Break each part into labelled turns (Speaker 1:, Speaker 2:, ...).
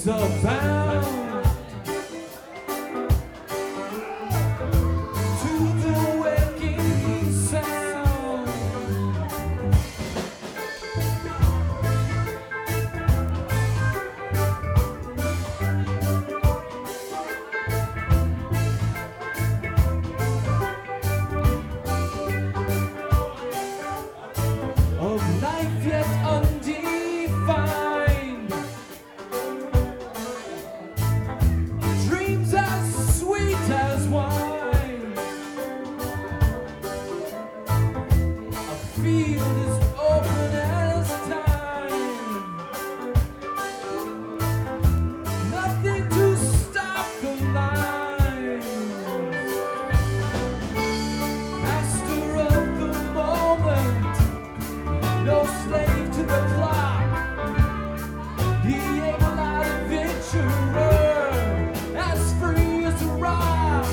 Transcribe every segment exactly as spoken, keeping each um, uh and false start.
Speaker 1: streets are bound to the waking sound. Of life yet undefined, dreams as sweet as wine. A field as open as time, nothing to stop the lines. Master of the moment, no slave to the clock, the able-eyed adventurer, as free as a rock.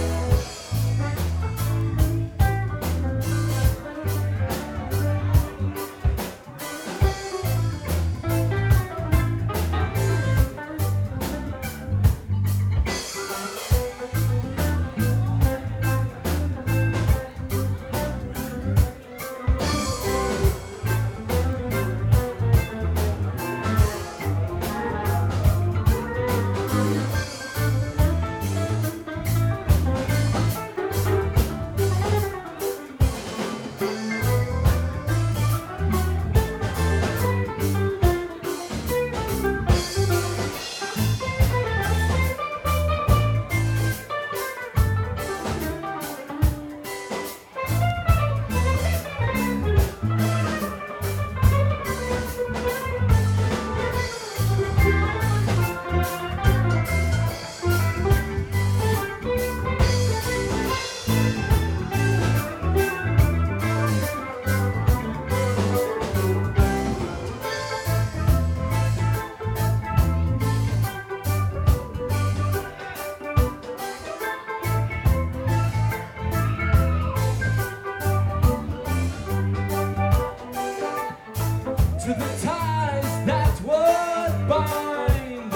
Speaker 1: To the ties that would bind,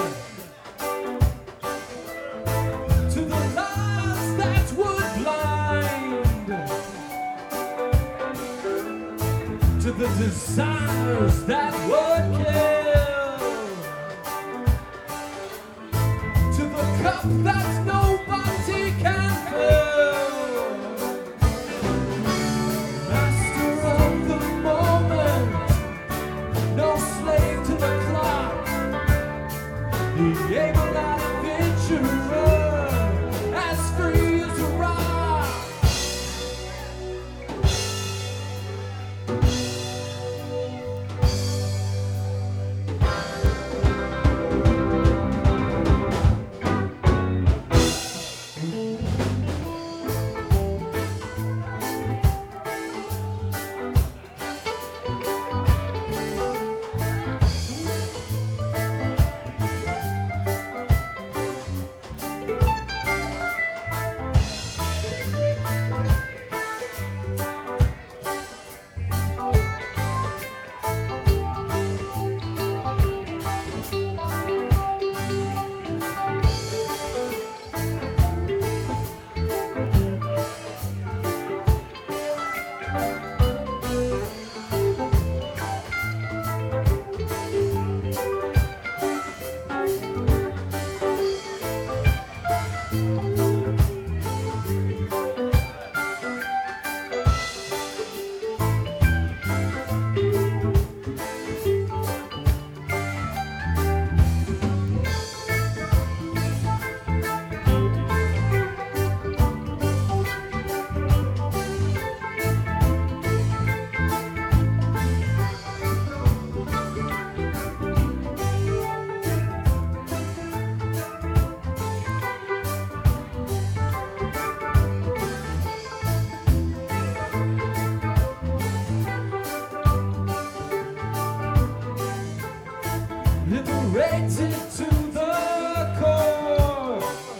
Speaker 1: to the lies that would blind, to the desires that would kill, to the cup that nobody can fill. Master of the moment, no slave to the clock, the able-eyed adventurer, as free as a rock. Liberated to the core,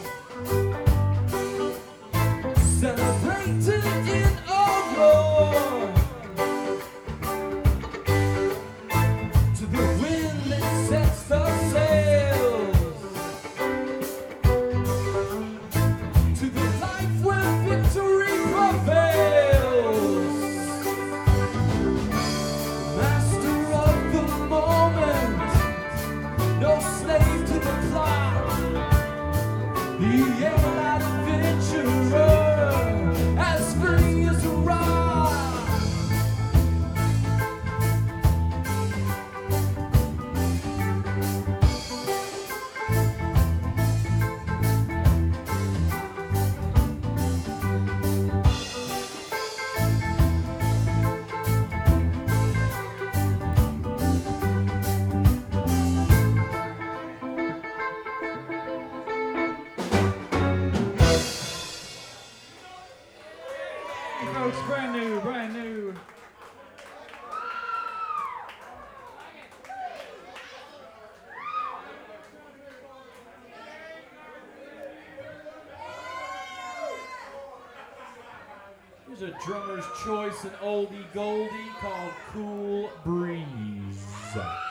Speaker 1: celebrated in a roar, to the wind that sets the sails, He ain't an adventurer, as free as a rock.
Speaker 2: Hey folks, brand new, brand new.
Speaker 1: Here's a drummer's choice, an oldie goldie called Cool Breeze.